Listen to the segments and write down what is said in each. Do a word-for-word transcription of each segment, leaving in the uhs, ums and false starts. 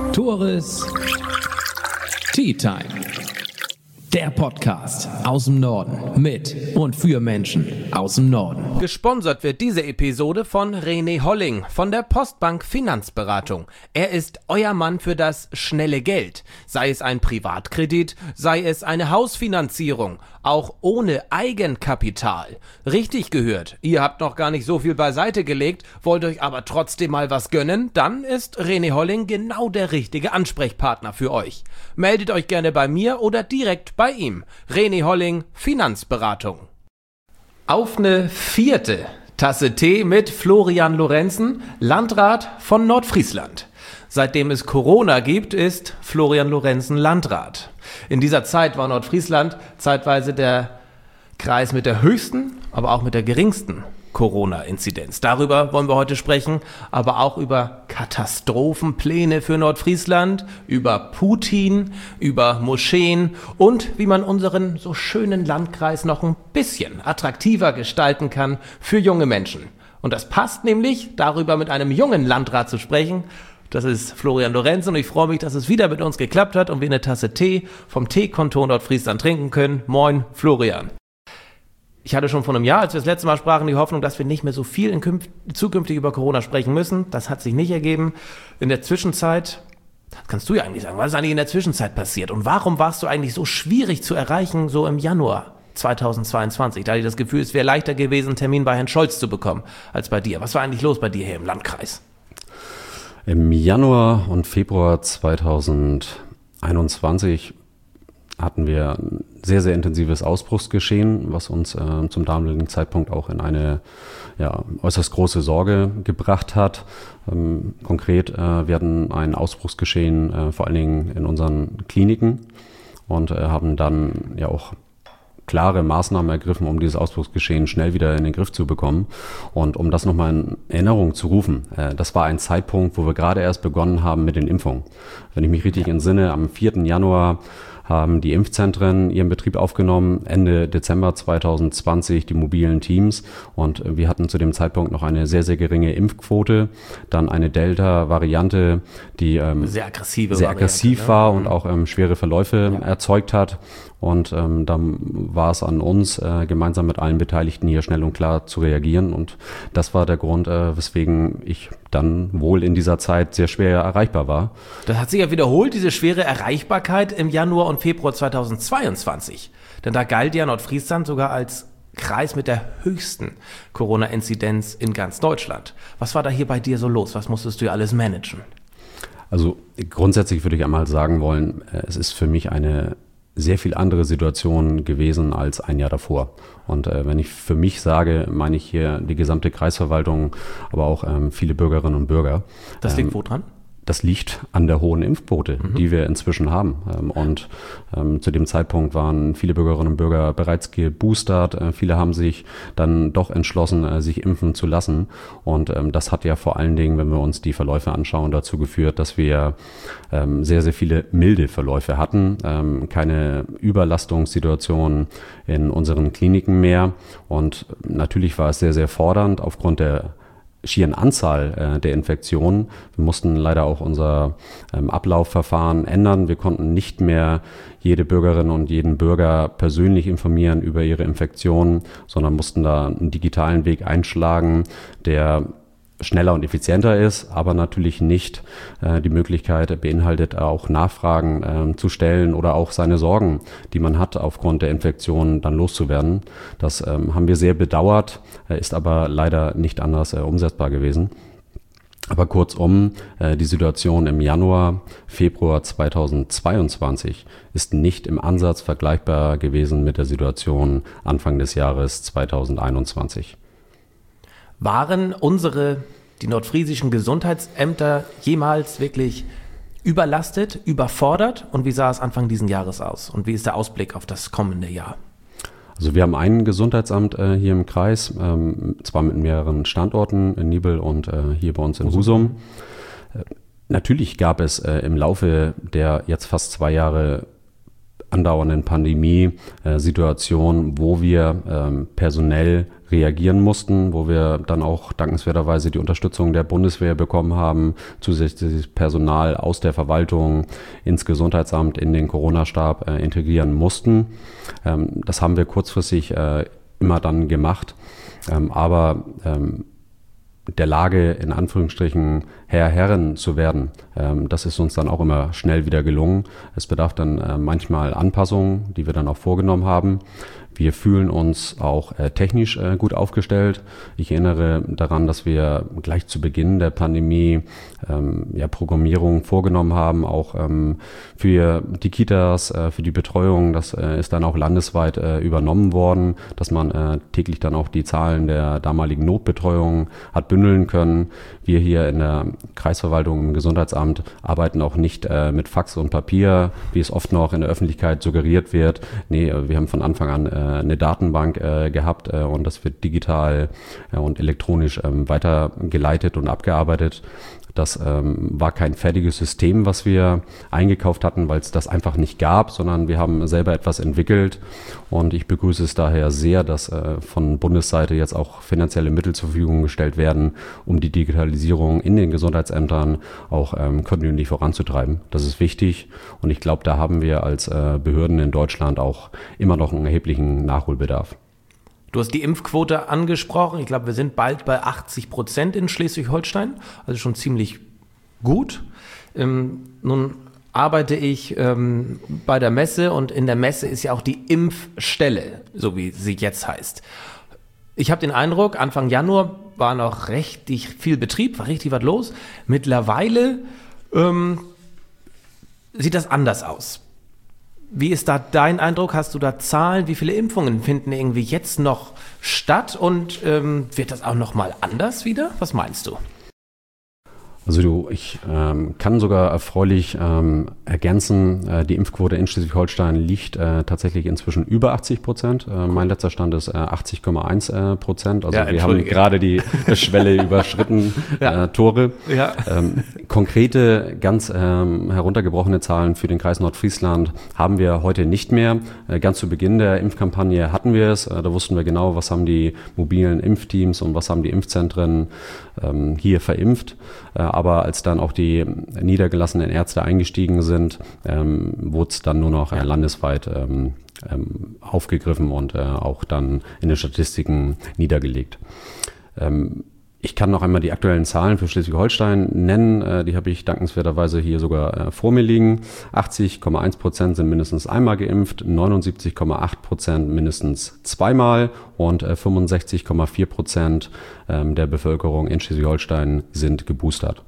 Tores Tea Time. Der Podcast aus dem Norden mit und für Menschen aus dem Norden. Gesponsert wird diese Episode von René Holling von der Postbank Finanzberatung. Er ist euer Mann für das schnelle Geld. Sei es ein Privatkredit, sei es eine Hausfinanzierung, auch ohne Eigenkapital. Richtig gehört, ihr habt noch gar nicht so viel beiseite gelegt, wollt euch aber trotzdem mal was gönnen, dann ist René Holling genau der richtige Ansprechpartner für euch. Meldet euch gerne bei mir oder direkt bei ihm. René Holling, Finanzberatung. Auf eine vierte Tasse Tee mit Florian Lorenzen, Landrat von Nordfriesland. Seitdem es Corona gibt, ist Florian Lorenzen Landrat. In dieser Zeit war Nordfriesland zeitweise der Kreis mit der höchsten, aber auch mit der geringsten Corona-Inzidenz. Darüber wollen wir heute sprechen, aber auch über Katastrophenpläne für Nordfriesland, über Putin, über Moscheen und wie man unseren so schönen Landkreis noch ein bisschen attraktiver gestalten kann für junge Menschen. Und das passt nämlich, darüber mit einem jungen Landrat zu sprechen. Das ist Florian Lorenzen und ich freue mich, dass es wieder mit uns geklappt hat und wir eine Tasse Tee vom Teekontor Nordfriesland trinken können. Moin, Florian. Ich hatte schon vor einem Jahr, als wir das letzte Mal sprachen, die Hoffnung, dass wir nicht mehr so viel in künft- zukünftig über Corona sprechen müssen. Das hat sich nicht ergeben. In der Zwischenzeit, das kannst du ja eigentlich sagen, was ist eigentlich in der Zwischenzeit passiert? Und warum warst du eigentlich so schwierig zu erreichen, so im Januar zweitausendzweiundzwanzig? Da hatte ich das Gefühl, es wäre leichter gewesen, einen Termin bei Herrn Scholz zu bekommen, als bei dir. Was war eigentlich los bei dir hier im Landkreis? Im Januar und Februar zweitausendeinundzwanzig hatten wir ein sehr, sehr intensives Ausbruchsgeschehen, was uns äh, zum damaligen Zeitpunkt auch in eine ja, äußerst große Sorge gebracht hat. Ähm, konkret, äh, wir hatten ein Ausbruchsgeschehen äh, vor allen Dingen in unseren Kliniken und äh, haben dann ja auch klare Maßnahmen ergriffen, um dieses Ausbruchsgeschehen schnell wieder in den Griff zu bekommen. Und um das nochmal in Erinnerung zu rufen, äh, das war ein Zeitpunkt, wo wir gerade erst begonnen haben mit den Impfungen. Wenn ich mich richtig entsinne, am vierten Januar haben die Impfzentren ihren Betrieb aufgenommen, Ende Dezember zweitausendzwanzig die mobilen Teams und wir hatten zu dem Zeitpunkt noch eine sehr, sehr geringe Impfquote, dann eine Delta-Variante, die ähm, sehr, aggressive sehr Variante, aggressiv war, ne? Und auch ähm, schwere Verläufe ja. erzeugt hat. Und ähm, dann war es an uns, äh, gemeinsam mit allen Beteiligten hier schnell und klar zu reagieren. Und das war der Grund, äh, weswegen ich dann wohl in dieser Zeit sehr schwer erreichbar war. Das hat sich ja wiederholt, diese schwere Erreichbarkeit im Januar und Februar zweitausendzweiundzwanzig. Denn da galt ja Nordfriesland sogar als Kreis mit der höchsten Corona-Inzidenz in ganz Deutschland. Was war da hier bei dir so los? Was musstest du hier alles managen? Also grundsätzlich würde ich einmal sagen wollen, es ist für mich eine sehr viel andere Situation gewesen als ein Jahr davor. Und äh, wenn ich für mich sage, meine ich hier die gesamte Kreisverwaltung, aber auch ähm, viele Bürgerinnen und Bürger. Das liegt ähm, wo dran? Das liegt an der hohen Impfquote, mhm. die wir inzwischen haben. Ähm, und ähm, zu dem Zeitpunkt waren viele Bürgerinnen und Bürger bereits geboostert. Äh, viele haben sich dann doch entschlossen, äh, sich impfen zu lassen. Und ähm, das hat ja vor allen Dingen, wenn wir uns die Verläufe anschauen, dazu geführt, dass wir ähm, sehr, sehr viele milde Verläufe hatten. Ähm, keine Überlastungssituation in unseren Kliniken mehr. Und natürlich war es sehr, sehr fordernd aufgrund der schieren Anzahl äh, der Infektionen. Wir mussten leider auch unser ähm, Ablaufverfahren ändern. Wir konnten nicht mehr jede Bürgerin und jeden Bürger persönlich informieren über ihre Infektionen, sondern mussten da einen digitalen Weg einschlagen, der schneller und effizienter ist, aber natürlich nicht äh, die Möglichkeit beinhaltet, auch Nachfragen äh, zu stellen oder auch seine Sorgen, die man hat, aufgrund der Infektion dann loszuwerden. Das ähm, haben wir sehr bedauert, äh, ist aber leider nicht anders äh, umsetzbar gewesen. Aber kurzum, äh, die Situation im Januar, Februar zweitausendzweiundzwanzig ist nicht im Ansatz vergleichbar gewesen mit der Situation Anfang des Jahres zweitausendeinundzwanzig. Waren unsere, die nordfriesischen Gesundheitsämter jemals wirklich überlastet, überfordert? Und wie sah es Anfang diesen Jahres aus? Und wie ist der Ausblick auf das kommende Jahr? Also wir haben ein Gesundheitsamt äh, hier im Kreis, ähm, zwar mit mehreren Standorten in Nibel und äh, hier bei uns in Husum. Äh, natürlich gab es äh, im Laufe der jetzt fast zwei Jahre andauernden Pandemie-Situation, wo wir ähm, personell reagieren mussten, wo wir dann auch dankenswerterweise die Unterstützung der Bundeswehr bekommen haben, zusätzliches Personal aus der Verwaltung ins Gesundheitsamt, in den Corona-Stab äh, integrieren mussten. Ähm, das haben wir kurzfristig äh, immer dann gemacht, ähm, aber ähm, der Lage in Anführungsstrichen Herr, Herrin zu werden, ähm, das ist uns dann auch immer schnell wieder gelungen. Es bedarf dann äh, manchmal Anpassungen, die wir dann auch vorgenommen haben. Wir fühlen uns auch äh, technisch äh, gut aufgestellt. Ich erinnere daran, dass wir gleich zu Beginn der Pandemie ähm, ja, Programmierung vorgenommen haben, auch ähm, für die Kitas, äh, für die Betreuung. Das äh, ist dann auch landesweit äh, übernommen worden, dass man äh, täglich dann auch die Zahlen der damaligen Notbetreuung hat bündeln können. Wir hier in der Kreisverwaltung im Gesundheitsamt arbeiten auch nicht äh, mit Fax und Papier, wie es oft noch in der Öffentlichkeit suggeriert wird. Nee, wir haben von Anfang an äh, eine Datenbank äh, gehabt äh, und das wird digital äh, und elektronisch ähm, weitergeleitet und abgearbeitet. Das ähm, war kein fertiges System, was wir eingekauft hatten, weil es das einfach nicht gab, sondern wir haben selber etwas entwickelt und ich begrüße es daher sehr, dass äh, von Bundesseite jetzt auch finanzielle Mittel zur Verfügung gestellt werden, um die Digitalisierung in den Gesundheitsämtern auch ähm, kontinuierlich voranzutreiben. Das ist wichtig und ich glaube, da haben wir als äh, Behörden in Deutschland auch immer noch einen erheblichen Nachholbedarf. Du hast die Impfquote angesprochen. Ich glaube, wir sind bald bei achtzig Prozent in Schleswig-Holstein, also schon ziemlich gut. Ähm, nun arbeite ich ähm, bei der Messe und in der Messe ist ja auch die Impfstelle, so wie sie jetzt heißt. Ich habe den Eindruck, Anfang Januar war noch richtig viel Betrieb, war richtig was los. Mittlerweile ähm, sieht das anders aus. Wie ist da dein Eindruck? Hast du da Zahlen? Wie viele Impfungen finden irgendwie jetzt noch statt? Und ähm, wird das auch noch mal anders wieder? Was meinst du? Also du, ich ähm, kann sogar erfreulich ähm, ergänzen, äh, die Impfquote in Schleswig-Holstein liegt äh, tatsächlich inzwischen über achtzig Prozent. Äh, mein letzter Stand ist äh, achtzig Komma eins äh, Prozent. Also ja, wir haben gerade die Schwelle überschritten, ja. äh, Tore. Ja. Ähm, konkrete, ganz ähm, heruntergebrochene Zahlen für den Kreis Nordfriesland haben wir heute nicht mehr. Äh, ganz zu Beginn der Impfkampagne hatten wir es. Äh, da wussten wir genau, was haben die mobilen Impfteams und was haben die Impfzentren ähm, hier verimpft. Äh, aber als dann auch die niedergelassenen Ärzte eingestiegen sind, ähm, wurde es dann nur noch äh, landesweit ähm, ähm, aufgegriffen und äh, auch dann in den Statistiken niedergelegt. Ähm, Ich kann noch einmal die aktuellen Zahlen für Schleswig-Holstein nennen. Äh, die habe ich dankenswerterweise hier sogar äh, vor mir liegen. achtzig Komma eins Prozent sind mindestens einmal geimpft, neunundsiebzig Komma acht Prozent mindestens zweimal und äh, fünfundsechzig Komma vier Prozent ähm, der Bevölkerung in Schleswig-Holstein sind geboostert.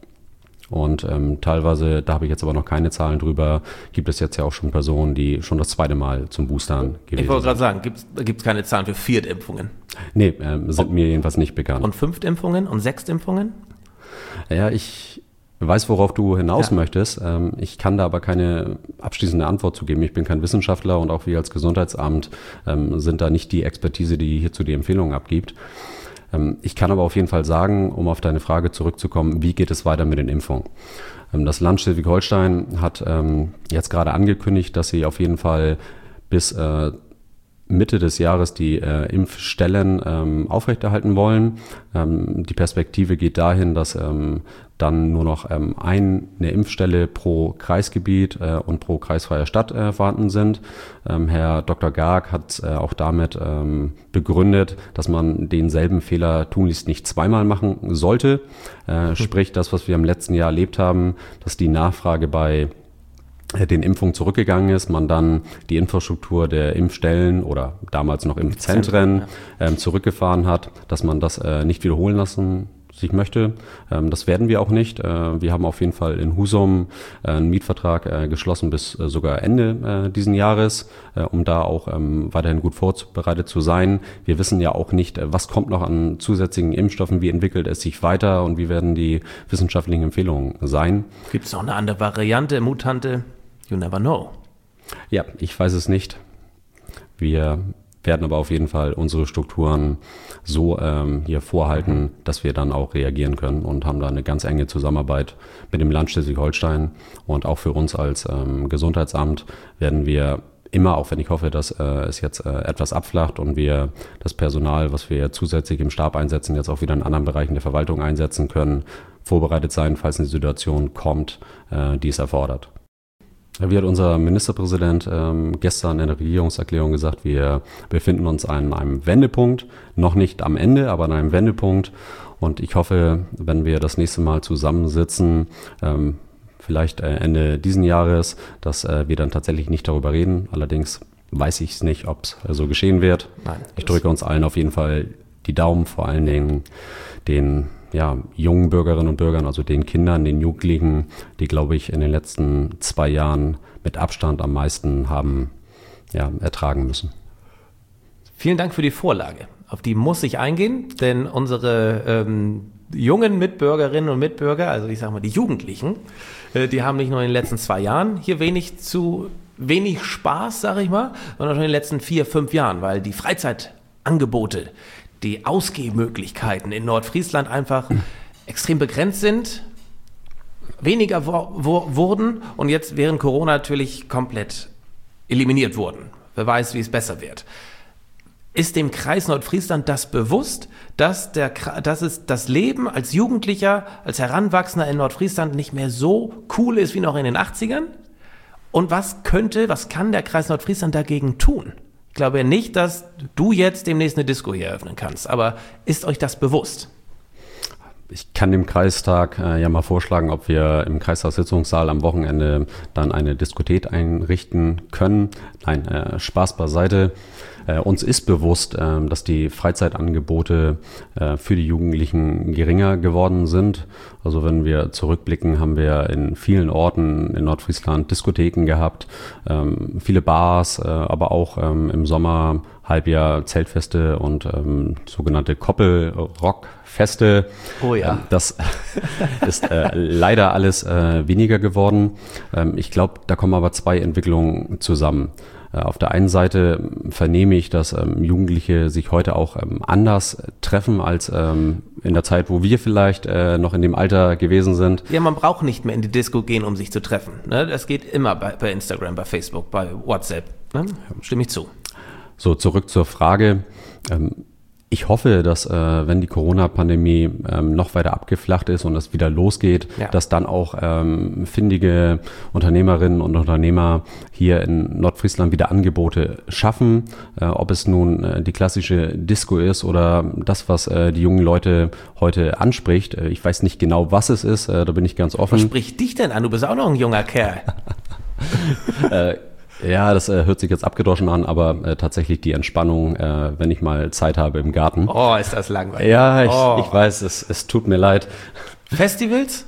Und ähm, teilweise, da habe ich jetzt aber noch keine Zahlen drüber, gibt es jetzt ja auch schon Personen, die schon das zweite Mal zum Boostern gewesen sind. Ich wollte gerade sagen, gibt es keine Zahlen für Viertimpfungen? Nee, ähm, sind und, mir jedenfalls nicht bekannt. Und Fünftimpfungen und Sechstimpfungen? Ja, ich weiß, worauf du hinaus ja. möchtest. Ähm, ich kann da aber keine abschließende Antwort zu geben. Ich bin kein Wissenschaftler und auch wir als Gesundheitsamt ähm, sind da nicht die Expertise, die hierzu die Empfehlungen abgibt. Ich kann aber auf jeden Fall sagen, um auf deine Frage zurückzukommen, wie geht es weiter mit den Impfungen? Das Land Schleswig-Holstein hat jetzt gerade angekündigt, dass sie auf jeden Fall bis Mitte des Jahres die Impfstellen aufrechterhalten wollen. Die Perspektive geht dahin, dass dann nur noch ähm, eine Impfstelle pro Kreisgebiet äh, und pro kreisfreie Stadt äh, vorhanden sind. Ähm, Herr Doktor Garg hat äh, auch damit ähm, begründet, dass man denselben Fehler tunlichst nicht zweimal machen sollte. Äh, mhm. Sprich, das, was wir im letzten Jahr erlebt haben, dass die Nachfrage bei den Impfungen zurückgegangen ist, man dann die Infrastruktur der Impfstellen oder damals noch Impfzentren ähm, zurückgefahren hat, dass man das äh, nicht wiederholen lassen sich möchte. Ähm, das werden wir auch nicht. Äh, wir haben auf jeden Fall in Husum äh, einen Mietvertrag äh, geschlossen bis äh, sogar Ende äh, diesen Jahres, äh, um da auch ähm, weiterhin gut vorbereitet zu sein. Wir wissen ja auch nicht, äh, was kommt noch an zusätzlichen Impfstoffen, wie entwickelt es sich weiter und wie werden die wissenschaftlichen Empfehlungen sein. Gibt es noch eine andere Variante, Mutante? You never know. Ja, ich weiß es nicht. Wir werden aber auf jeden Fall unsere Strukturen so ähm, hier vorhalten, dass wir dann auch reagieren können und haben da eine ganz enge Zusammenarbeit mit dem Land Schleswig-Holstein. Und auch für uns als ähm, Gesundheitsamt werden wir immer, auch wenn ich hoffe, dass äh, es jetzt äh, etwas abflacht und wir das Personal, was wir zusätzlich im Stab einsetzen, jetzt auch wieder in anderen Bereichen der Verwaltung einsetzen können, vorbereitet sein, falls eine Situation kommt, äh, die es erfordert. Wie hat unser Ministerpräsident ähm, gestern in der Regierungserklärung gesagt, wir befinden uns an einem Wendepunkt, noch nicht am Ende, aber an einem Wendepunkt. Und ich hoffe, wenn wir das nächste Mal zusammensitzen, ähm, vielleicht äh, Ende diesen Jahres, dass äh, wir dann tatsächlich nicht darüber reden. Allerdings weiß ich es nicht, ob es äh, so geschehen wird. Nein, ich drücke uns allen auf jeden Fall die Daumen, vor allen Dingen den ja, jungen Bürgerinnen und Bürgern, also den Kindern, den Jugendlichen, die, glaube ich, in den letzten zwei Jahren mit Abstand am meisten haben ja, ertragen müssen. Vielen Dank für die Vorlage. Auf die muss ich eingehen, denn unsere ähm, jungen Mitbürgerinnen und Mitbürger, also ich sage mal die Jugendlichen, äh, die haben nicht nur in den letzten zwei Jahren hier wenig zu wenig Spaß, sage ich mal, sondern schon in den letzten vier, fünf Jahren, weil die Freizeitangebote, die Ausgehmöglichkeiten in Nordfriesland einfach extrem begrenzt sind, weniger wo, wo, wurden und jetzt während Corona natürlich komplett eliminiert wurden. Wer weiß, wie es besser wird. Ist dem Kreis Nordfriesland das bewusst, dass, der, dass es das Leben als Jugendlicher, als Heranwachsender in Nordfriesland nicht mehr so cool ist wie noch in den achtzigern? Und was könnte, was kann der Kreis Nordfriesland dagegen tun? Ich glaube nicht, dass du jetzt demnächst eine Disco hier eröffnen kannst, aber ist euch das bewusst? Ich kann dem Kreistag äh, ja mal vorschlagen, ob wir im Kreistagssitzungssaal am Wochenende dann eine Diskothek einrichten können. Nein, äh, Spaß beiseite. Äh, uns ist bewusst, äh, dass die Freizeitangebote äh, für die Jugendlichen geringer geworden sind. Also wenn wir zurückblicken, haben wir in vielen Orten in Nordfriesland Diskotheken gehabt, ähm, viele Bars, äh, aber auch ähm, im Sommer Halbjahr Zeltfeste und ähm, sogenannte Koppelrockfeste. Oh ja. Ähm, das ist äh, leider alles äh, weniger geworden. Ähm, ich glaube, da kommen aber zwei Entwicklungen zusammen. Auf der einen Seite vernehme ich, dass ähm, Jugendliche sich heute auch ähm, anders treffen als ähm, in der Zeit, wo wir vielleicht äh, noch in dem Alter gewesen sind. Ja, man braucht nicht mehr in die Disco gehen, um sich zu treffen. Ne? Das geht immer bei, bei Instagram, bei Facebook, bei WhatsApp. Ne? Stimme ich zu. So, zurück zur Frage. Ähm, Ich hoffe, dass äh, wenn die Corona-Pandemie ähm, noch weiter abgeflacht ist und es wieder losgeht, ja. dass dann auch ähm, findige Unternehmerinnen und Unternehmer hier in Nordfriesland wieder Angebote schaffen. Äh, ob es nun äh, die klassische Disco ist oder das, was äh, die jungen Leute heute anspricht. Äh, ich weiß nicht genau, was es ist, äh, da bin ich ganz offen. Was spricht dich denn an? Du bist auch noch ein junger Kerl. äh, Ja, das äh, hört sich jetzt abgedroschen an, aber äh, tatsächlich die Entspannung, äh, wenn ich mal Zeit habe im Garten. Oh, ist das langweilig. Ja, ich, oh. ich weiß, es, es tut mir leid. Festivals?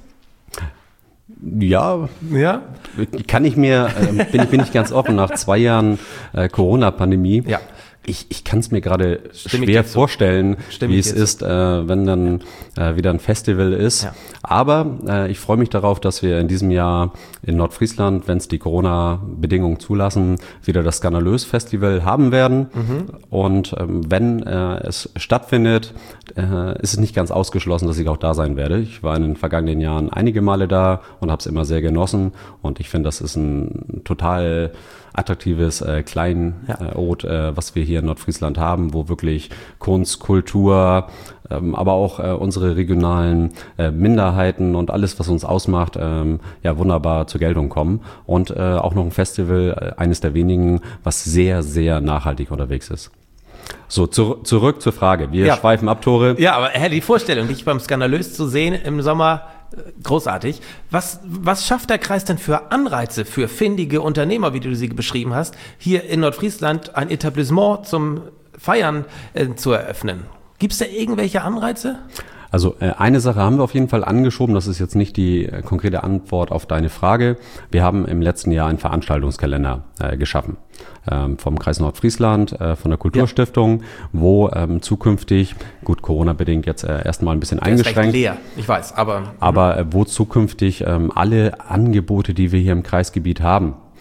Ja, ja, kann ich mir, äh, bin, bin ich ganz offen, nach zwei Jahren äh, Corona-Pandemie, ja. ich, ich kann es mir gerade Stimme schwer vorstellen, wie es ist, äh, wenn dann äh, wieder ein Festival ist. Ja. Aber äh, ich freue mich darauf, dass wir in diesem Jahr in Nordfriesland, wenn es die Corona-Bedingungen zulassen, wieder das Skandalös-Festival haben werden. Mhm. Und ähm, wenn äh, es stattfindet, äh, ist es nicht ganz ausgeschlossen, dass ich auch da sein werde. Ich war in den vergangenen Jahren einige Male da und habe es immer sehr genossen. Und ich finde, das ist ein total attraktives äh, Kleinod, ja. äh, was wir hier in Nordfriesland haben, wo wirklich Kunst, Kultur, ähm, aber auch äh, unsere regionalen äh, Minderheiten und alles, was uns ausmacht, ähm, ja wunderbar zur Geltung kommen. Und äh, auch noch ein Festival, äh, eines der wenigen, was sehr, sehr nachhaltig unterwegs ist. So, zu, zurück zur Frage. Wir ja. schweifen ab, Tore. Ja, aber Herr, die Vorstellung, dich beim Skandalös zu sehen im Sommer, großartig. Was, was schafft der Kreis denn für Anreize für findige Unternehmer, wie du sie beschrieben hast, hier in Nordfriesland ein Etablissement zum Feiern äh, zu eröffnen? Gibt es da irgendwelche Anreize? Also äh, eine Sache haben wir auf jeden Fall angeschoben, das ist jetzt nicht die äh, konkrete Antwort auf deine Frage. Wir haben im letzten Jahr einen Veranstaltungskalender äh, geschaffen ähm, vom Kreis Nordfriesland, äh, von der Kulturstiftung, ja. wo ähm, zukünftig, gut Corona-bedingt jetzt äh, erstmal ein bisschen der eingeschränkt. Ist recht leer, ich weiß, aber... Aber äh, wo zukünftig ähm, alle Angebote, die wir hier im Kreisgebiet haben,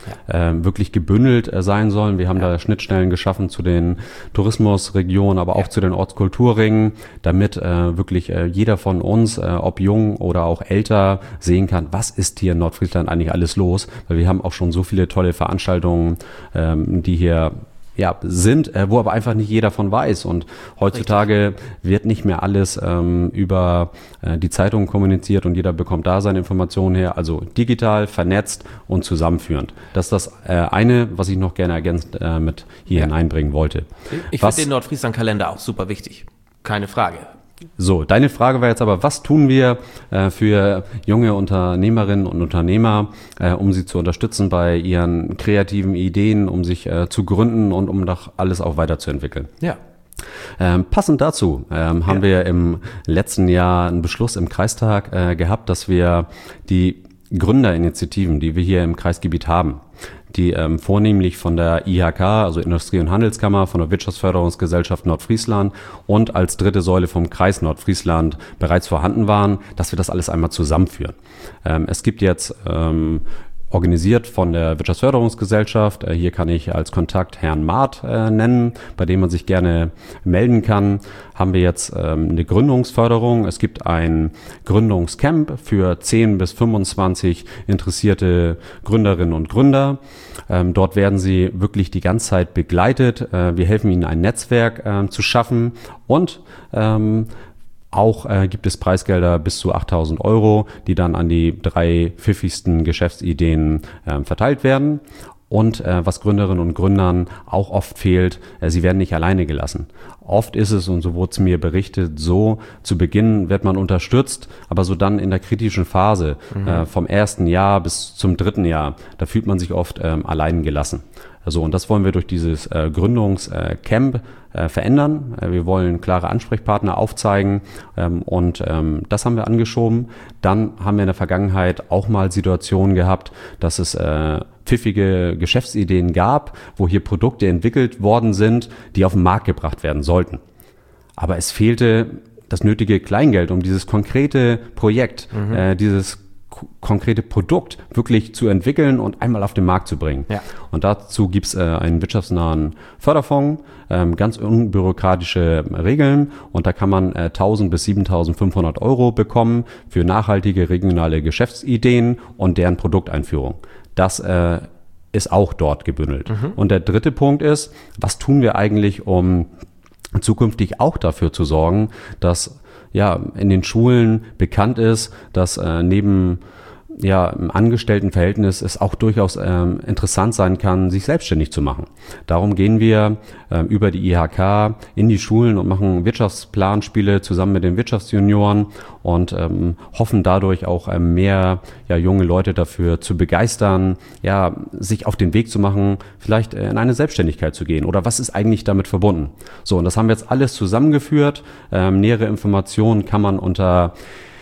ja. äh, wirklich gebündelt äh, sein sollen. Wir haben ja. da Schnittstellen geschaffen zu den Tourismusregionen, aber auch ja. zu den Ortskulturringen, damit äh, wirklich äh, jeder von uns, äh, ob jung oder auch älter, sehen kann, was ist hier in Nordfriesland eigentlich alles los, weil wir haben auch schon so viele tolle Veranstaltungen, ähm, die hier ja, sind, äh, wo aber einfach nicht jeder von weiß. Und heutzutage Richtig. wird nicht mehr alles ähm, über äh, die Zeitung kommuniziert und jeder bekommt da seine Informationen her. Also digital, vernetzt und zusammenführend. Das ist das äh, eine, was ich noch gerne ergänzend äh, mit hier ja. hineinbringen wollte. Ich finde den Nordfriesland-Kalender auch super wichtig. Keine Frage. So, deine Frage war jetzt aber, was tun wir äh, für junge Unternehmerinnen und Unternehmer, äh, um sie zu unterstützen bei ihren kreativen Ideen, um sich äh, zu gründen und um doch alles auch weiterzuentwickeln? Ja. Ähm, passend dazu ähm, haben ja. wir im letzten Jahr einen Beschluss im Kreistag äh, gehabt, dass wir die Gründerinitiativen, die wir hier im Kreisgebiet haben, die ähm, vornehmlich von der I H K, also Industrie- und Handelskammer, von der Wirtschaftsförderungsgesellschaft Nordfriesland und als dritte Säule vom Kreis Nordfriesland bereits vorhanden waren, dass wir das alles einmal zusammenführen. Ähm, es gibt jetzt ähm, organisiert von der Wirtschaftsförderungsgesellschaft. Hier kann ich als Kontakt Herrn Maat äh, nennen, bei dem man sich gerne melden kann. Haben wir jetzt ähm, eine Gründungsförderung. Es gibt ein Gründungscamp für zehn bis fünfundzwanzig interessierte Gründerinnen und Gründer. Ähm, dort werden sie wirklich die ganze Zeit begleitet. Äh, wir helfen ihnen, ein Netzwerk äh, zu schaffen und ähm, Auch äh, gibt es Preisgelder bis zu achttausend Euro, die dann an die drei pfiffigsten Geschäftsideen äh, verteilt werden. Und äh, was Gründerinnen und Gründern auch oft fehlt, äh, sie werden nicht alleine gelassen. Oft ist es, und so wurde es mir berichtet, so, zu Beginn wird man unterstützt, aber so dann in der kritischen Phase, mhm. äh, vom ersten Jahr bis zum dritten Jahr, da fühlt man sich oft ähm, allein gelassen. Also, und das wollen wir durch dieses äh, Gründungscamp äh, verändern. Äh, wir wollen klare Ansprechpartner aufzeigen ähm, und ähm, das haben wir angeschoben. Dann haben wir in der Vergangenheit auch mal Situationen gehabt, dass es äh, pfiffige Geschäftsideen gab, wo hier Produkte entwickelt worden sind, die auf den Markt gebracht werden sollten. Aber es fehlte das nötige Kleingeld, um dieses konkrete Projekt, mhm. äh, dieses konkrete Produkt wirklich zu entwickeln und einmal auf den Markt zu bringen. Ja. Und dazu gibt es äh, einen wirtschaftsnahen Förderfonds, ähm, ganz unbürokratische Regeln und da kann man äh, tausend bis siebentausendfünfhundert Euro bekommen für nachhaltige regionale Geschäftsideen und deren Produkteinführung. Das äh, ist auch dort gebündelt. Mhm. Und der dritte Punkt ist, was tun wir eigentlich, um zukünftig auch dafür zu sorgen, dass ja in den Schulen bekannt ist, dass äh, neben ja im Angestelltenverhältnis es auch durchaus ähm, interessant sein kann, sich selbstständig zu machen. Darum gehen wir ähm, über die I H K in die Schulen und machen Wirtschaftsplanspiele zusammen mit den Wirtschaftsjunioren und ähm, hoffen dadurch auch ähm, mehr ja, junge Leute dafür zu begeistern, ja sich auf den Weg zu machen, vielleicht äh, in eine Selbstständigkeit zu gehen oder was ist eigentlich damit verbunden. So, und das haben wir jetzt alles zusammengeführt. Ähm, nähere Informationen kann man unter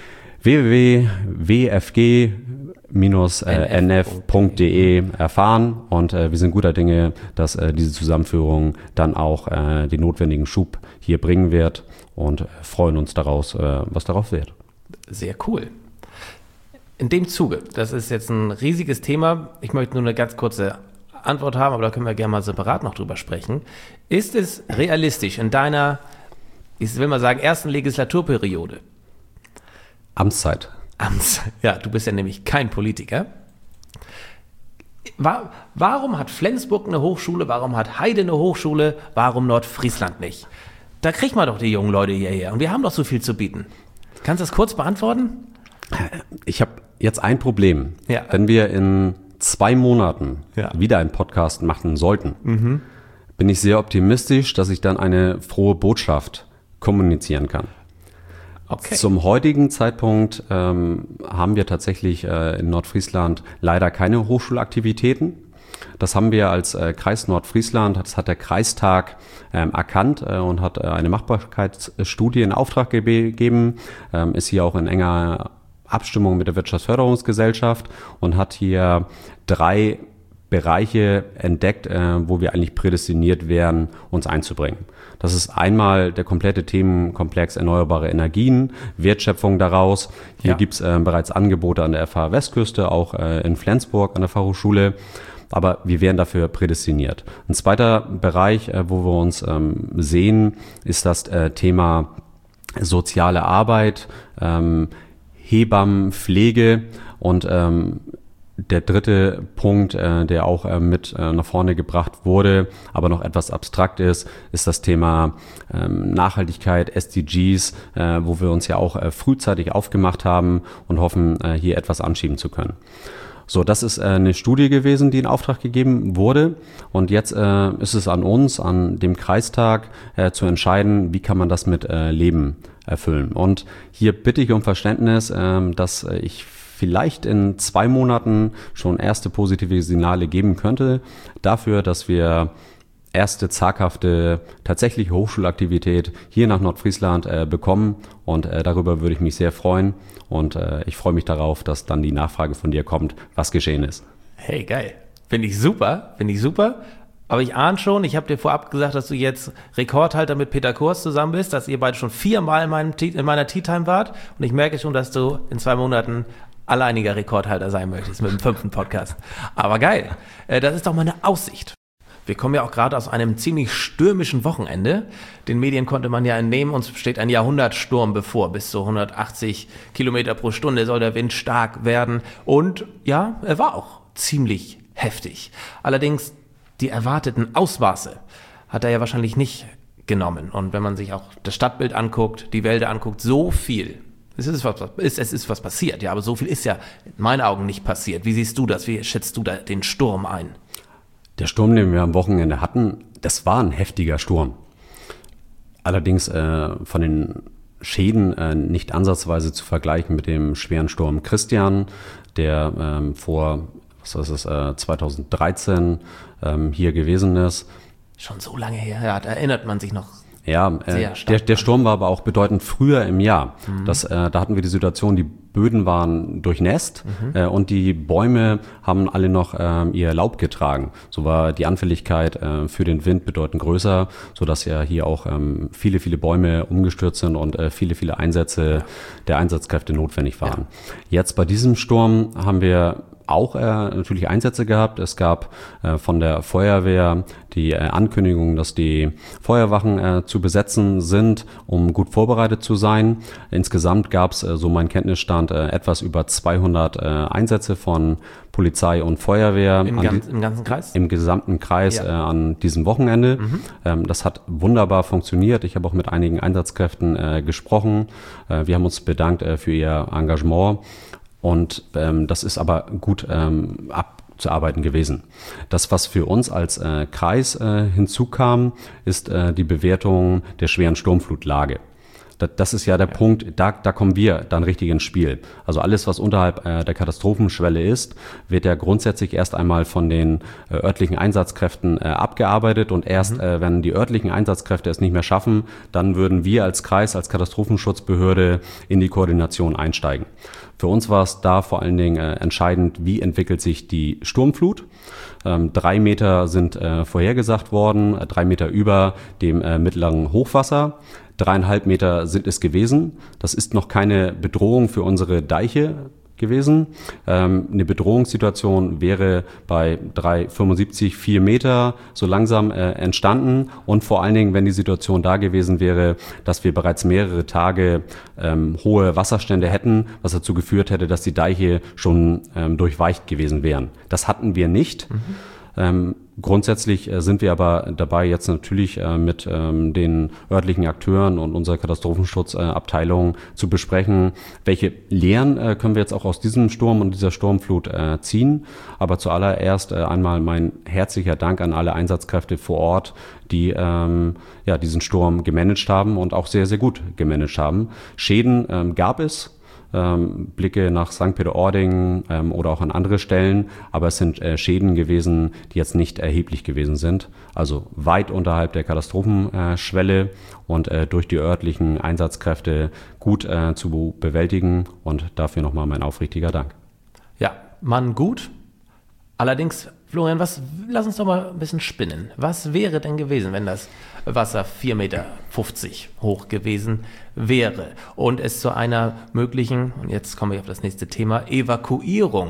w w w punkt w f g Bindestrich n f punkt d e erfahren und äh, wir sind guter Dinge, dass äh, diese Zusammenführung dann auch äh, den notwendigen Schub hier bringen wird und äh, freuen uns daraus, äh, was darauf wird. Sehr cool. In dem Zuge, das ist jetzt ein riesiges Thema, ich möchte nur eine ganz kurze Antwort haben, aber da können wir gerne mal separat noch drüber sprechen. Ist es realistisch in deiner, ich will mal sagen, ersten Legislaturperiode, Amtszeit. Amtszeit. Ja, du bist ja nämlich kein Politiker. War, warum hat Flensburg eine Hochschule? Warum hat Heide eine Hochschule? Warum Nordfriesland nicht? Da kriegt man doch die jungen Leute hierher. Und wir haben doch so viel zu bieten. Kannst du das kurz beantworten? Ich habe jetzt ein Problem. Ja. Wenn wir in zwei Monaten ja. wieder einen Podcast machen sollten, mhm. bin ich sehr optimistisch, dass ich dann eine frohe Botschaft kommunizieren kann. Okay. Zum heutigen Zeitpunkt ähm, haben wir tatsächlich äh, in Nordfriesland leider keine Hochschulaktivitäten. Das haben wir als äh, Kreis Nordfriesland, das hat der Kreistag ähm, erkannt äh, und hat äh, eine Machbarkeitsstudie in Auftrag gegeben, ähm, ist hier auch in enger Abstimmung mit der Wirtschaftsförderungsgesellschaft und hat hier drei Bereiche entdeckt, äh, wo wir eigentlich prädestiniert wären, uns einzubringen. Das ist einmal der komplette Themenkomplex erneuerbare Energien, Wertschöpfung daraus. Hier ja. gibt es äh, bereits Angebote an der F H Westküste, auch äh, in Flensburg an der Fachhochschule. aber wir wären dafür prädestiniert. Ein zweiter Bereich, äh, wo wir uns ähm, sehen, ist das äh, Thema soziale Arbeit, ähm, Hebammen, Pflege und ähm, der dritte Punkt, äh, der auch äh, mit äh, nach vorne gebracht wurde, aber noch etwas abstrakt ist, ist das Thema ähm, Nachhaltigkeit, S D Gs, äh, wo wir uns ja auch äh, frühzeitig aufgemacht haben und hoffen, äh, hier etwas anschieben zu können. So, das ist äh, eine Studie gewesen, die in Auftrag gegeben wurde. Und jetzt äh, ist es an uns, an dem Kreistag, äh, zu entscheiden, wie kann man das mit äh, Leben erfüllen. Und hier bitte ich um Verständnis, äh, dass ich vielleicht in zwei Monaten schon erste positive Signale geben könnte dafür, dass wir erste zaghafte, tatsächliche Hochschulaktivität hier nach Nordfriesland äh, bekommen. Und äh, darüber würde ich mich sehr freuen. Und äh, ich freue mich darauf, dass dann die Nachfrage von dir kommt, was geschehen ist. Hey, geil. Finde ich super, finde ich super. Aber ich ahne schon, ich habe dir vorab gesagt, dass du jetzt Rekordhalter mit Peter Kurs zusammen bist, dass ihr beide schon viermal in, meinem, in meiner Tea Time wart. Und ich merke schon, dass du in zwei Monaten alleiniger Rekordhalter sein möchtest mit dem fünften Podcast. Aber geil, äh, das ist doch mal eine Aussicht. Wir kommen ja auch gerade aus einem ziemlich stürmischen Wochenende. Den Medien konnte man ja entnehmen, uns steht ein Jahrhundertsturm bevor. Bis zu hundertachtzig Kilometer pro Stunde soll der Wind stark werden. Und ja, er war auch ziemlich heftig. Allerdings die erwarteten Ausmaße hat er ja wahrscheinlich nicht genommen. Und wenn man sich auch das Stadtbild anguckt, die Wälder anguckt, so viel, es ist was, es ist was passiert. Ja, aber so viel ist ja in meinen Augen nicht passiert. Wie siehst du das? Wie schätzt du da den Sturm ein? Der Sturm, den wir am Wochenende hatten, das war ein heftiger Sturm. Allerdings äh, von den Schäden äh, nicht ansatzweise zu vergleichen mit dem schweren Sturm Christian, der ähm, vor was ist es, äh, zweitausenddreizehn ähm, hier gewesen ist. Schon so lange her, ja, da erinnert man sich noch. Ja, äh, der, der Sturm war aber auch bedeutend früher im Jahr. Mhm. Das, äh, da hatten wir die Situation, die Böden waren durchnässt mhm. äh, und die Bäume haben alle noch äh, ihr Laub getragen. So war die Anfälligkeit äh, für den Wind bedeutend größer, sodass ja hier auch ähm, viele, viele Bäume umgestürzt sind und äh, viele, viele Einsätze ja. der Einsatzkräfte notwendig waren. Ja. Jetzt bei diesem Sturm haben wir auch äh, natürlich Einsätze gehabt. Es gab äh, von der Feuerwehr die äh, Ankündigung, dass die Feuerwachen äh, zu besetzen sind, um gut vorbereitet zu sein. Insgesamt gab es, äh, so mein Kenntnisstand, äh, etwas über zweihundert äh, Einsätze von Polizei und Feuerwehr. Im, ganz, die, im ganzen Kreis? Im gesamten Kreis ja. äh, an diesem Wochenende. Mhm. Ähm, das hat wunderbar funktioniert. Ich habe auch mit einigen Einsatzkräften äh, gesprochen. Äh, wir haben uns bedankt äh, für ihr Engagement. Und ähm, das ist aber gut ähm, abzuarbeiten gewesen. Das, was für uns als äh, Kreis äh, hinzukam, ist äh, die Bewertung der schweren Sturmflutlage. Das, das ist ja der ja. Punkt, da, da kommen wir dann richtig ins Spiel. Also alles, was unterhalb äh, der Katastrophenschwelle ist, wird ja grundsätzlich erst einmal von den äh, örtlichen Einsatzkräften äh, abgearbeitet. Und erst, mhm. äh, wenn die örtlichen Einsatzkräfte es nicht mehr schaffen, dann würden wir als Kreis, als Katastrophenschutzbehörde in die Koordination einsteigen. Für uns war es da vor allen Dingen äh, entscheidend, wie entwickelt sich die Sturmflut. Ähm, drei Meter sind äh, vorhergesagt worden, äh, drei Meter über dem äh, mittleren Hochwasser. Dreieinhalb Meter sind es gewesen. Das ist noch keine Bedrohung für unsere Deiche gewesen. Ähm, eine Bedrohungssituation wäre bei drei Komma fünfundsiebzig, vier Meter so langsam äh, entstanden und vor allen Dingen, wenn die Situation da gewesen wäre, dass wir bereits mehrere Tage ähm, hohe Wasserstände hätten, was dazu geführt hätte, dass die Deiche schon ähm, durchweicht gewesen wären. Das hatten wir nicht. Mhm. Ähm, grundsätzlich äh, sind wir aber dabei, jetzt natürlich äh, mit ähm, den örtlichen Akteuren und unserer Katastrophenschutzabteilung äh, zu besprechen, welche Lehren äh, können wir jetzt auch aus diesem Sturm und dieser Sturmflut äh, ziehen. Aber zuallererst äh, einmal mein herzlicher Dank an alle Einsatzkräfte vor Ort, die ähm, ja, diesen Sturm gemanagt haben und auch sehr, sehr gut gemanagt haben. Schäden ähm, gab es. Ähm, Blicke nach Sankt Peter-Ording ähm, oder auch an andere Stellen, aber es sind äh, Schäden gewesen, die jetzt nicht erheblich gewesen sind, also weit unterhalb der Katastrophenschwelle äh, und äh, durch die örtlichen Einsatzkräfte gut äh, zu bewältigen und dafür nochmal mein aufrichtiger Dank. Ja, Mann, gut. Allerdings, Florian, was, lass uns doch mal ein bisschen spinnen. Was wäre denn gewesen, wenn das Wasser vier Meter fünfzig hoch gewesen wäre und es zu einer möglichen, und jetzt komme ich auf das nächste Thema, Evakuierung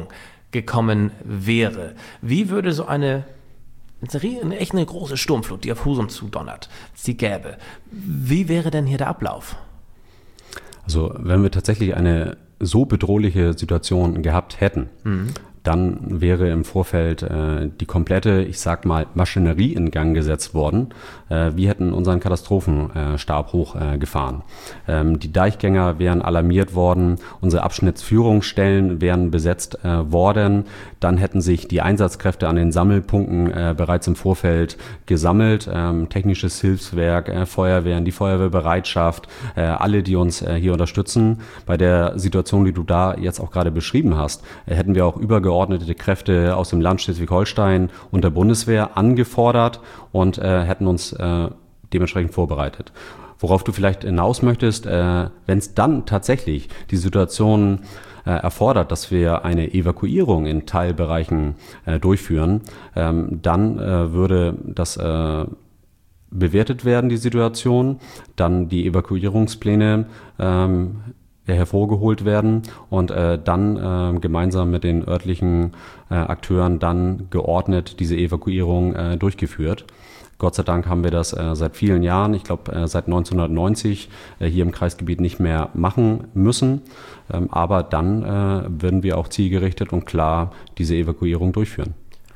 gekommen wäre. Wie würde so eine, eine echt eine große Sturmflut, die auf Husum zudonnert, sie gäbe, wie wäre denn hier der Ablauf? Also wenn wir tatsächlich eine so bedrohliche Situation gehabt hätten, mhm. dann wäre im Vorfeld äh, die komplette, ich sag mal, Maschinerie in Gang gesetzt worden. Äh, wir hätten unseren Katastrophenstab äh, hochgefahren. Äh, ähm, die Deichgänger wären alarmiert worden, unsere Abschnittsführungsstellen wären besetzt äh, worden. Dann hätten sich die Einsatzkräfte an den Sammelpunkten äh, bereits im Vorfeld gesammelt. Ähm, technisches Hilfswerk, äh, Feuerwehren, die Feuerwehrbereitschaft, äh, alle, die uns äh, hier unterstützen. Bei der Situation, die du da jetzt auch gerade beschrieben hast, äh, hätten wir auch übergeordnete Kräfte aus dem Land Schleswig-Holstein und der Bundeswehr angefordert und äh, hätten uns äh, dementsprechend vorbereitet. Worauf du vielleicht hinaus möchtest, äh, wenn es dann tatsächlich die Situation äh, erfordert, dass wir eine Evakuierung in Teilbereichen äh, durchführen, ähm, dann äh, würde das äh, bewertet werden, die Situation, dann die Evakuierungspläne ähm, hervorgeholt werden und äh, dann äh, gemeinsam mit den örtlichen äh, Akteuren dann geordnet diese Evakuierung äh, durchgeführt. Gott sei Dank haben wir das äh, seit vielen Jahren, ich glaube äh, seit neunzehnhundertneunzig, äh, hier im Kreisgebiet nicht mehr machen müssen. Ähm, aber dann äh, würden wir auch zielgerichtet und klar diese Evakuierung durchführen.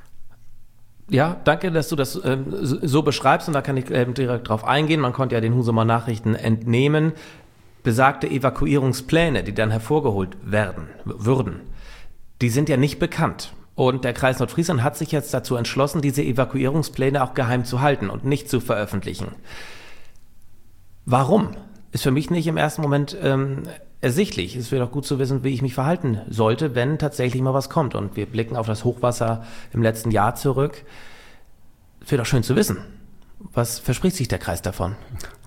Ja, danke, dass du das ähm, so beschreibst und da kann ich ähm, direkt drauf eingehen. Man konnte ja den Husumer Nachrichten entnehmen. Besagte Evakuierungspläne, die dann hervorgeholt werden würden, die sind ja nicht bekannt. Und der Kreis Nordfriesland hat sich jetzt dazu entschlossen, diese Evakuierungspläne auch geheim zu halten und nicht zu veröffentlichen. Warum? Ist für mich nicht im ersten Moment ähm, ersichtlich. Es wäre doch gut zu wissen, wie ich mich verhalten sollte, wenn tatsächlich mal was kommt. Und wir blicken auf das Hochwasser im letzten Jahr zurück. Es wäre doch schön zu wissen. Was verspricht sich der Kreis davon?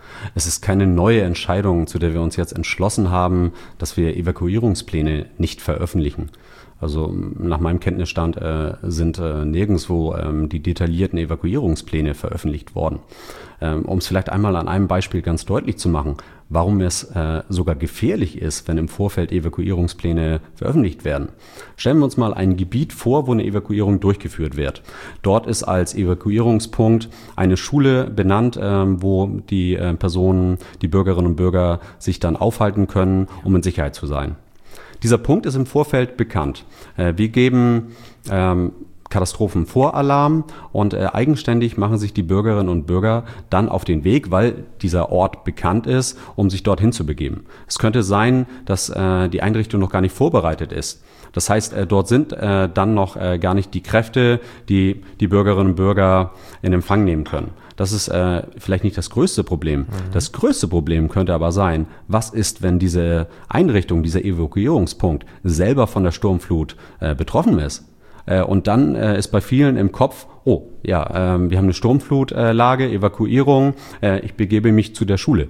Es ist keine neue Entscheidung, zu der wir uns jetzt entschlossen haben, dass wir Evakuierungspläne nicht veröffentlichen. Also nach meinem Kenntnisstand äh, sind äh, nirgendwo ähm, die detaillierten Evakuierungspläne veröffentlicht worden. Ähm, um es vielleicht einmal an einem Beispiel ganz deutlich zu machen, warum es äh, sogar gefährlich ist, wenn im Vorfeld Evakuierungspläne veröffentlicht werden. Stellen wir uns mal ein Gebiet vor, wo eine Evakuierung durchgeführt wird. Dort ist als Evakuierungspunkt eine Schule benannt, äh, wo die äh, Personen, die Bürgerinnen und Bürger sich dann aufhalten können, um in Sicherheit zu sein. Dieser Punkt ist im Vorfeld bekannt. Äh, wir geben ähm, Katastrophenvoralarm und äh, eigenständig machen sich die Bürgerinnen und Bürger dann auf den Weg, weil dieser Ort bekannt ist, um sich dorthin zu begeben. Es könnte sein, dass äh, die Einrichtung noch gar nicht vorbereitet ist. Das heißt, äh, dort sind äh, dann noch äh, gar nicht die Kräfte, die die Bürgerinnen und Bürger in Empfang nehmen können. Das ist äh, vielleicht nicht das größte Problem. Mhm. Das größte Problem könnte aber sein, was ist, wenn diese Einrichtung, dieser Evakuierungspunkt selber von der Sturmflut äh, betroffen ist? Äh, und dann äh, ist bei vielen im Kopf, oh, ja, äh, wir haben eine Sturmflutlage, äh, Evakuierung, äh, ich begebe mich zu der Schule.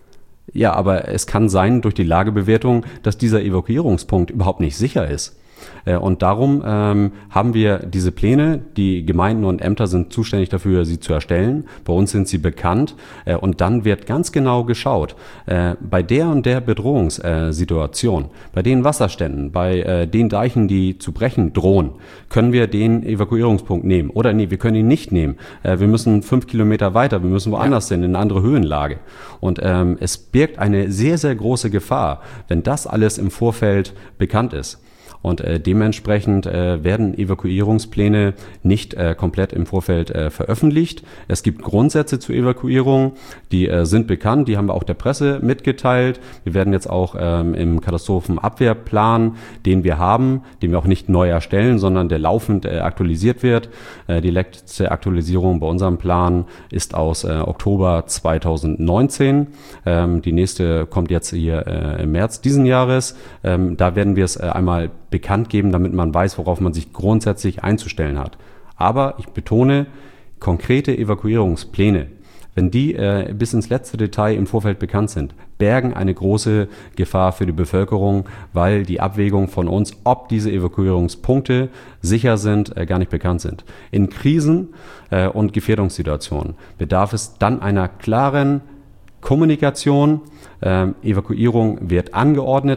Ja, aber es kann sein durch die Lagebewertung, dass dieser Evakuierungspunkt überhaupt nicht sicher ist. Und darum ähm, haben wir diese Pläne, die Gemeinden und Ämter sind zuständig dafür, sie zu erstellen. Bei uns sind sie bekannt äh, und dann wird ganz genau geschaut, äh, bei der und der Bedrohungssituation, bei den Wasserständen, bei äh, den Deichen, die zu brechen drohen, können wir den Evakuierungspunkt nehmen oder nee, wir können ihn nicht nehmen. Äh, wir müssen fünf Kilometer weiter, wir müssen woanders hin, in eine andere Höhenlage. Und ähm, es birgt eine sehr, sehr große Gefahr, wenn das alles im Vorfeld bekannt ist. Und äh, dementsprechend äh, werden Evakuierungspläne nicht äh, komplett im Vorfeld äh, veröffentlicht. Es gibt Grundsätze zur Evakuierung, die äh, sind bekannt, die haben wir auch der Presse mitgeteilt. Wir werden jetzt auch ähm, im Katastrophenabwehrplan, den wir haben, den wir auch nicht neu erstellen, sondern der laufend äh, aktualisiert wird. Äh, die letzte Aktualisierung bei unserem Plan ist aus äh, Oktober zweitausendneunzehn. Ähm, die nächste kommt jetzt hier äh, im März diesen Jahres. Ähm, da werden wir es äh, einmal bekannt geben, damit man weiß, worauf man sich grundsätzlich einzustellen hat. Aber ich betone, konkrete Evakuierungspläne, wenn die äh, bis ins letzte Detail im Vorfeld bekannt sind, bergen eine große Gefahr für die Bevölkerung, weil die Abwägung von uns, ob diese Evakuierungspunkte sicher sind, äh, gar nicht bekannt sind. In Krisen äh, und Gefährdungssituationen bedarf es dann einer klaren Kommunikation. Ähm, Evakuierung wird angeordnet.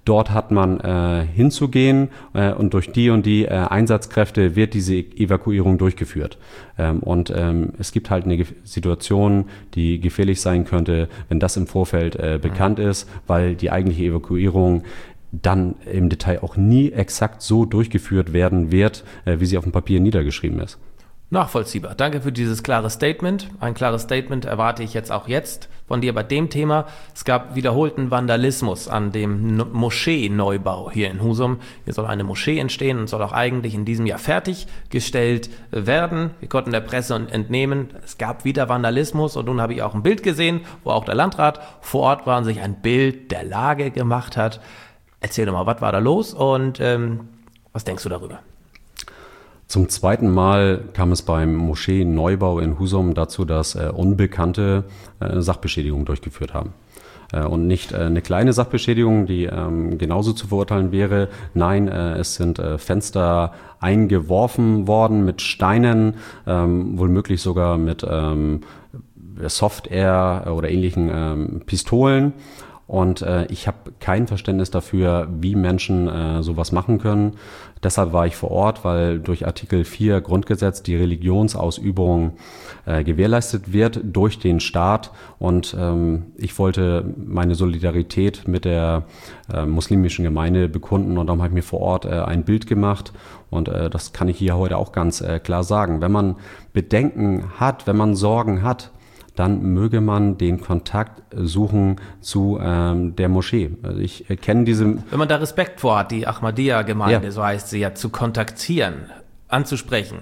dort hat man äh, hinzugehen äh, und durch die und die äh, Einsatzkräfte wird diese Evakuierung durchgeführt. Ähm, und ähm, es gibt halt eine Ge- Situation, die gefährlich sein könnte, wenn das im Vorfeld äh, bekannt mhm. ist, weil die eigentliche Evakuierung dann im Detail auch nie exakt so durchgeführt werden wird, äh, wie sie auf dem Papier niedergeschrieben ist. Nachvollziehbar. Danke für dieses klare Statement. Ein klares Statement erwarte ich jetzt auch jetzt von dir bei dem Thema. Es gab wiederholten Vandalismus an dem no- Moschee-Neubau hier in Husum. Hier soll eine Moschee entstehen und soll auch eigentlich in diesem Jahr fertiggestellt werden. Wir konnten der Presse entnehmen, es gab wieder Vandalismus und nun habe ich auch ein Bild gesehen, wo auch der Landrat vor Ort war und sich ein Bild der Lage gemacht hat. Erzähl doch mal, was war da los und ähm, was denkst du darüber? Zum zweiten Mal kam es beim Moschee-Neubau in Husum dazu, dass äh, Unbekannte äh, Sachbeschädigung durchgeführt haben. Äh, und nicht äh, eine kleine Sachbeschädigung, die ähm, genauso zu verurteilen wäre. Nein, äh, es sind äh, Fenster eingeworfen worden mit Steinen, ähm, wohlmöglich sogar mit ähm, Soft-Air oder ähnlichen ähm, Pistolen. Und äh, ich habe kein Verständnis dafür, wie Menschen äh, sowas machen können. Deshalb war ich vor Ort, weil durch Artikel vier Grundgesetz die Religionsausübung äh, gewährleistet wird durch den Staat. Und ähm, ich wollte meine Solidarität mit der äh, muslimischen Gemeinde bekunden. Und darum habe ich mir vor Ort äh, ein Bild gemacht. Und äh, das kann ich hier heute auch ganz äh, klar sagen. Wenn man Bedenken hat, wenn man Sorgen hat, dann möge man den Kontakt suchen zu ähm, der Moschee. Also ich äh, kenne diese... Wenn man da Respekt vor hat, die Ahmadiyya-Gemeinde, ja. so heißt sie ja, zu kontaktieren, anzusprechen,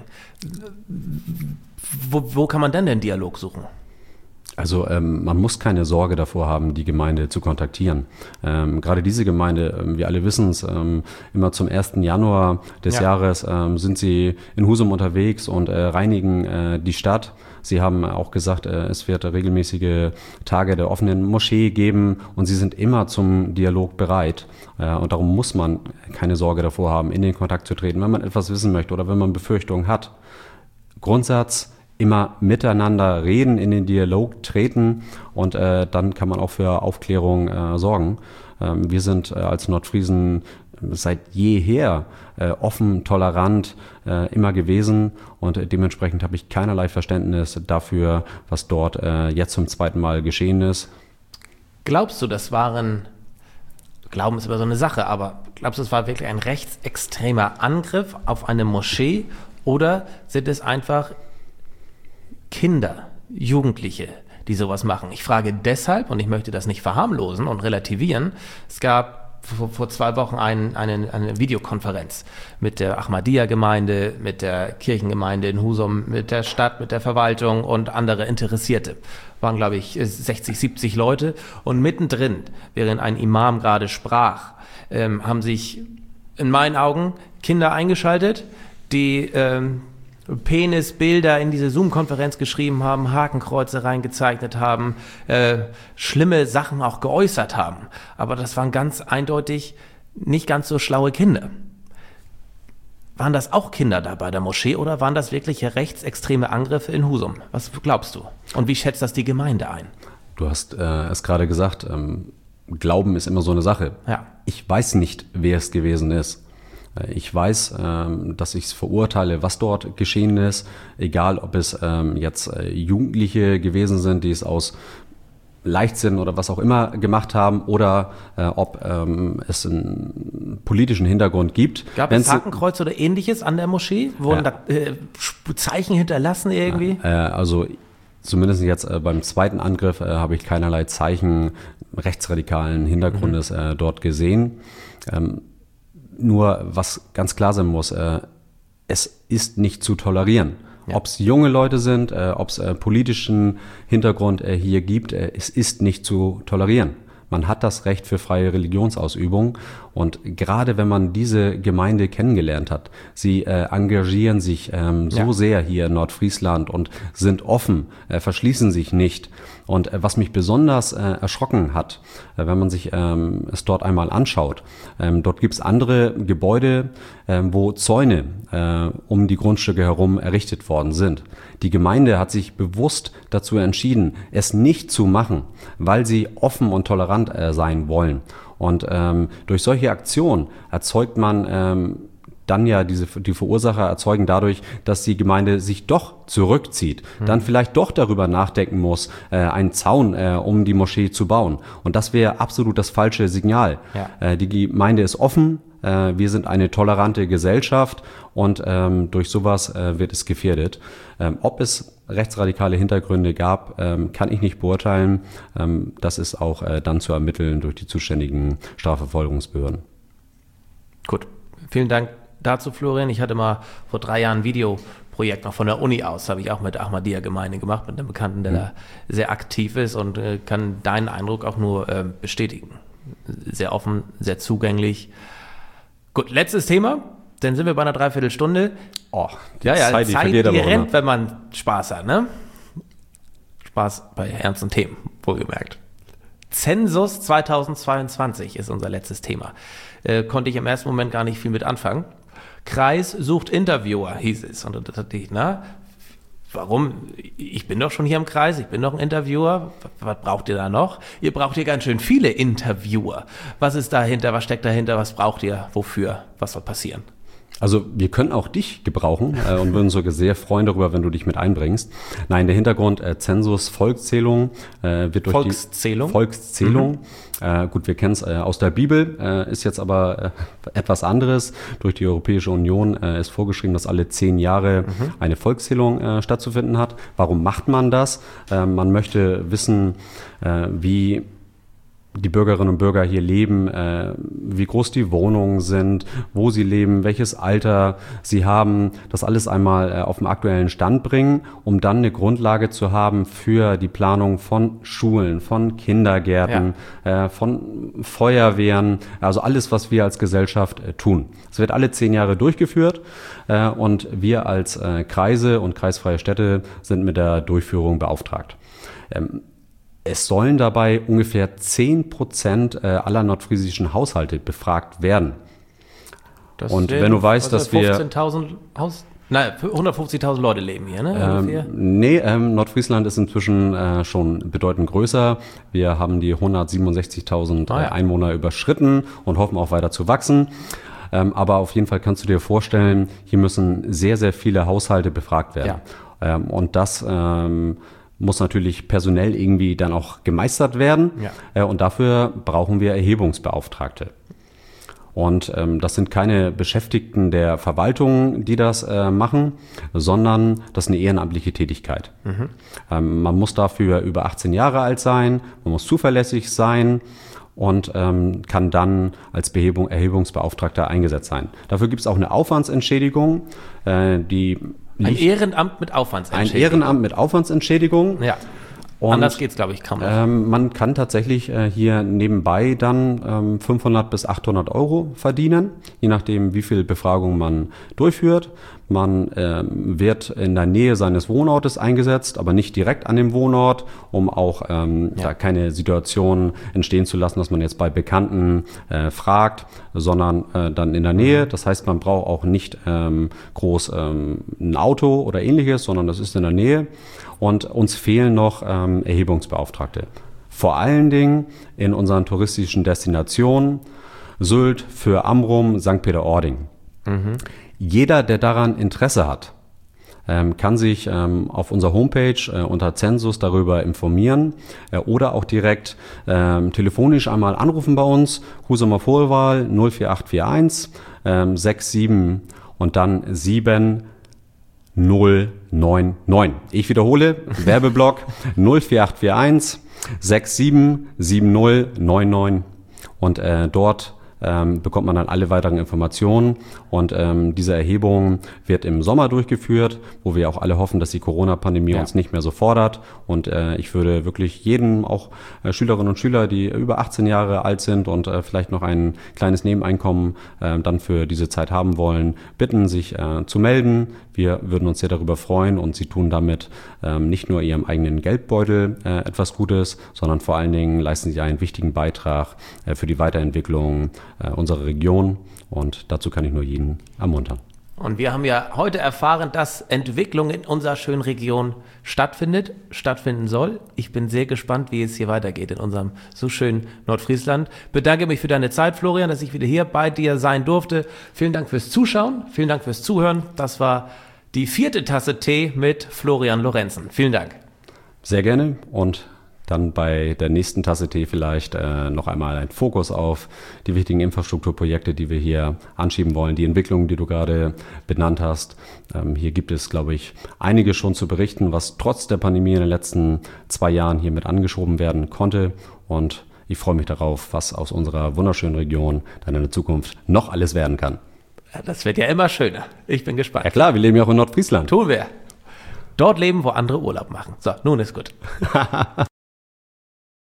wo, wo kann man denn den Dialog suchen? Also ähm, man muss keine Sorge davor haben, die Gemeinde zu kontaktieren. Ähm, gerade diese Gemeinde, ähm, wir alle wissen es, ähm, immer zum ersten Januar des ja. Jahres ähm, sind sie in Husum unterwegs und äh, reinigen äh, die Stadt. Sie haben auch gesagt, äh, es wird regelmäßige Tage der offenen Moschee geben und sie sind immer zum Dialog bereit. Äh, und darum muss man keine Sorge davor haben, in den Kontakt zu treten, wenn man etwas wissen möchte oder wenn man Befürchtungen hat. Grundsatz: immer miteinander reden, in den Dialog treten und äh, dann kann man auch für Aufklärung äh, sorgen. Ähm, wir sind äh, als Nordfriesen seit jeher äh, offen, tolerant äh, immer gewesen und äh, dementsprechend habe ich keinerlei Verständnis dafür, was dort äh, jetzt zum zweiten Mal geschehen ist. Glaubst du, das waren, Glauben ist immer so eine Sache, aber glaubst du, es war wirklich ein rechtsextremer Angriff auf eine Moschee oder sind es einfach Kinder, Jugendliche, die sowas machen? Ich frage deshalb, und ich möchte das nicht verharmlosen und relativieren, es gab vor, vor zwei Wochen ein, eine, eine Videokonferenz mit der Ahmadiyya-Gemeinde, mit der Kirchengemeinde in Husum, mit der Stadt, mit der Verwaltung und andere Interessierte. Waren, glaube ich, sechzig, siebzig Leute und mittendrin, während ein Imam gerade sprach, ähm, haben sich in meinen Augen Kinder eingeschaltet, die ähm, Penisbilder in diese Zoom-Konferenz geschrieben haben, Hakenkreuze reingezeichnet haben, äh, schlimme Sachen auch geäußert haben. Aber das waren ganz eindeutig nicht ganz so schlaue Kinder. Waren das auch Kinder da bei der Moschee oder waren das wirkliche rechtsextreme Angriffe in Husum? Was glaubst du? Und wie schätzt das die Gemeinde ein? Du hast äh, es gerade gesagt, ähm, Glauben ist immer so eine Sache. Ja. Ich weiß nicht, wer es gewesen ist. Ich weiß, ähm, dass ich es verurteile, was dort geschehen ist, egal ob es ähm, jetzt äh, Jugendliche gewesen sind, die es aus Leichtsinn oder was auch immer gemacht haben oder äh, ob ähm, es einen politischen Hintergrund gibt. Gab es Hakenkreuz oder Ähnliches an der Moschee? Wurden ja. da äh, Zeichen hinterlassen irgendwie? Ja, äh, also zumindest jetzt äh, beim zweiten Angriff äh, habe ich keinerlei Zeichen rechtsradikalen Hintergrundes mhm. äh, dort gesehen. Ähm, Nur was ganz klar sein muss, äh, es ist nicht zu tolerieren. Ja. Ob es junge Leute sind, äh, ob es äh, politischen Hintergrund äh, hier gibt, äh, es ist nicht zu tolerieren. Man hat das Recht für freie Religionsausübung und gerade wenn man diese Gemeinde kennengelernt hat, sie äh, engagieren sich ähm, so ja. sehr hier in Nordfriesland und sind offen, äh, verschließen sich nicht. Und äh, was mich besonders äh, erschrocken hat, äh, wenn man sich ähm, es dort einmal anschaut, ähm, dort gibt es andere Gebäude, äh, wo Zäune äh, um die Grundstücke herum errichtet worden sind. Die Gemeinde hat sich bewusst dazu entschieden, es nicht zu machen, weil sie offen und tolerant tolerant äh, sein wollen. Und ähm, durch solche Aktionen erzeugt man ähm, dann ja diese, die Verursacher erzeugen dadurch, dass die Gemeinde sich doch zurückzieht, mhm. dann vielleicht doch darüber nachdenken muss, äh, einen Zaun äh, um die Moschee zu bauen. Und das wäre absolut das falsche Signal. Ja. Äh, die Gemeinde ist offen, äh, wir sind eine tolerante Gesellschaft und ähm, durch sowas äh, wird es gefährdet. Ähm, ob es rechtsradikale Hintergründe gab, ähm, kann ich nicht beurteilen. Ähm, das ist auch äh, dann zu ermitteln durch die zuständigen Strafverfolgungsbehörden. Gut, vielen Dank dazu, Florian. Ich hatte mal vor drei Jahren ein Videoprojekt noch von der Uni aus, habe ich auch mit Ahmadiyya-Gemeinde gemacht, mit einem Bekannten, der mhm. da sehr aktiv ist und äh, kann deinen Eindruck auch nur äh, bestätigen. Sehr offen, sehr zugänglich. Gut, letztes Thema, dann sind wir bei einer Dreiviertelstunde. Oh, die ja, ja, Zeit, die, Zeit, die rennt, ne? Wenn man Spaß hat, ne? Spaß bei ernsten Themen, wohlgemerkt. Zensus zweitausendzweiundzwanzig ist unser letztes Thema. Äh, konnte ich im ersten Moment gar nicht viel mit anfangen. Kreis sucht Interviewer, hieß es. Und da dachte ich, na, warum? Ich bin doch schon hier im Kreis, ich bin doch ein Interviewer. Was braucht ihr da noch? Ihr braucht hier ganz schön viele Interviewer. Was ist dahinter? Was steckt dahinter? Was braucht ihr? Wofür? Was soll passieren? Also wir können auch dich gebrauchen äh, und würden sogar sehr freuen darüber, wenn du dich mit einbringst. Nein, der Hintergrund, äh, Zensus, Volkszählung, äh, wird durch Volkszählung? die Volkszählung. Mhm. Äh, gut, wir kennen es äh, aus der Bibel, äh, ist jetzt aber äh, etwas anderes. Durch die Europäische Union äh, ist vorgeschrieben, dass alle zehn Jahre mhm. eine Volkszählung äh, stattzufinden hat. Warum macht man das? Äh, man möchte wissen, äh, wie die Bürgerinnen und Bürger hier leben, äh, wie groß die Wohnungen sind, wo sie leben, welches Alter sie haben, das alles einmal äh, auf den aktuellen Stand bringen, um dann eine Grundlage zu haben für die Planung von Schulen, von Kindergärten, ja. äh, von Feuerwehren, also alles, was wir als Gesellschaft äh, tun. Es wird alle zehn Jahre durchgeführt äh, und wir als äh, Kreise und kreisfreie Städte sind mit der Durchführung beauftragt. Ähm, Es sollen dabei ungefähr zehn Prozent aller nordfriesischen Haushalte befragt werden. Das und wenn du weißt, dass wir fünfzehntausend Haus, nein, hundertfünfzigtausend Leute leben hier, ne? Ähm, nee, ähm, Nordfriesland ist inzwischen äh, schon bedeutend größer. Wir haben die hundertsiebenundsechzigtausend ah, ja. Einwohner überschritten und hoffen auch weiter zu wachsen. Ähm, aber auf jeden Fall kannst du dir vorstellen, hier müssen sehr, sehr viele Haushalte befragt werden. Ja. Ähm, und das ähm, muss natürlich personell irgendwie dann auch gemeistert werden. Ja. Äh, und dafür brauchen wir Erhebungsbeauftragte. Und ähm, das sind keine Beschäftigten der Verwaltung, die das äh, machen, sondern das ist eine ehrenamtliche Tätigkeit. Mhm. Ähm, man muss dafür über achtzehn Jahre alt sein, man muss zuverlässig sein und ähm, kann dann als Behebung, Erhebungsbeauftragter eingesetzt sein. Dafür gibt es auch eine Aufwandsentschädigung, äh, die Ein Ehrenamt mit Aufwandsentschädigung. Ein Ehrenamt mit Aufwandsentschädigung. Ja. Und, Anders geht's, glaube ich, kaum noch. Ähm, man kann tatsächlich äh, hier nebenbei dann ähm, fünfhundert bis achthundert Euro verdienen, je nachdem, wie viel Befragung man durchführt. Man ähm, wird in der Nähe seines Wohnortes eingesetzt, aber nicht direkt an dem Wohnort, um auch ähm, ja. da keine Situation entstehen zu lassen, dass man jetzt bei Bekannten äh, fragt, sondern äh, dann in der Nähe. Das heißt, man braucht auch nicht ähm, groß ähm, ein Auto oder ähnliches, sondern das ist in der Nähe. Und uns fehlen noch ähm, Erhebungsbeauftragte. Vor allen Dingen in unseren touristischen Destinationen, Sylt, für Amrum, Sankt Peter-Ording. Mhm. Jeder, der daran Interesse hat, ähm, kann sich ähm, auf unserer Homepage äh, unter Zensus darüber informieren äh, oder auch direkt ähm, telefonisch einmal anrufen bei uns. Husumer Vorwahl null vier acht vier eins ähm, sechs sieben und dann sieben null neun neun. Ich wiederhole, Werbeblock null vier acht vier eins sechs sieben sieben null neun neun und äh, dort ähm, bekommt man dann alle weiteren Informationen und ähm, diese Erhebung wird im Sommer durchgeführt, wo wir auch alle hoffen, dass die Corona-Pandemie ja. uns nicht mehr so fordert und äh, ich würde wirklich jedem, auch äh, Schülerinnen und Schüler, die über achtzehn Jahre alt sind und äh, vielleicht noch ein kleines Nebeneinkommen äh, dann für diese Zeit haben wollen, bitten, sich äh, zu melden. Wir würden uns sehr darüber freuen und sie tun damit ähm, nicht nur ihrem eigenen Geldbeutel äh, etwas Gutes, sondern vor allen Dingen leisten sie einen wichtigen Beitrag äh, für die Weiterentwicklung äh, unserer Region und dazu kann ich nur jeden ermuntern. Und wir haben ja heute erfahren, dass Entwicklung in unserer schönen Region stattfindet, stattfinden soll. Ich bin sehr gespannt, wie es hier weitergeht in unserem so schönen Nordfriesland. Bedanke mich für deine Zeit, Florian, dass ich wieder hier bei dir sein durfte. Vielen Dank fürs Zuschauen, vielen Dank fürs Zuhören. Das war die vierte Tasse Tee mit Florian Lorenzen. Vielen Dank. Sehr gerne und dann bei der nächsten Tasse Tee vielleicht äh, noch einmal ein Fokus auf die wichtigen Infrastrukturprojekte, die wir hier anschieben wollen, die Entwicklungen, die du gerade benannt hast. Ähm, hier gibt es, glaube ich, einiges schon zu berichten, was trotz der Pandemie in den letzten zwei Jahren hier mit angeschoben werden konnte. Und ich freue mich darauf, was aus unserer wunderschönen Region dann in der Zukunft noch alles werden kann. Das wird ja immer schöner. Ich bin gespannt. Ja klar, wir leben ja auch in Nordfriesland. Tun wir. Dort leben, wo andere Urlaub machen. So, nun ist gut.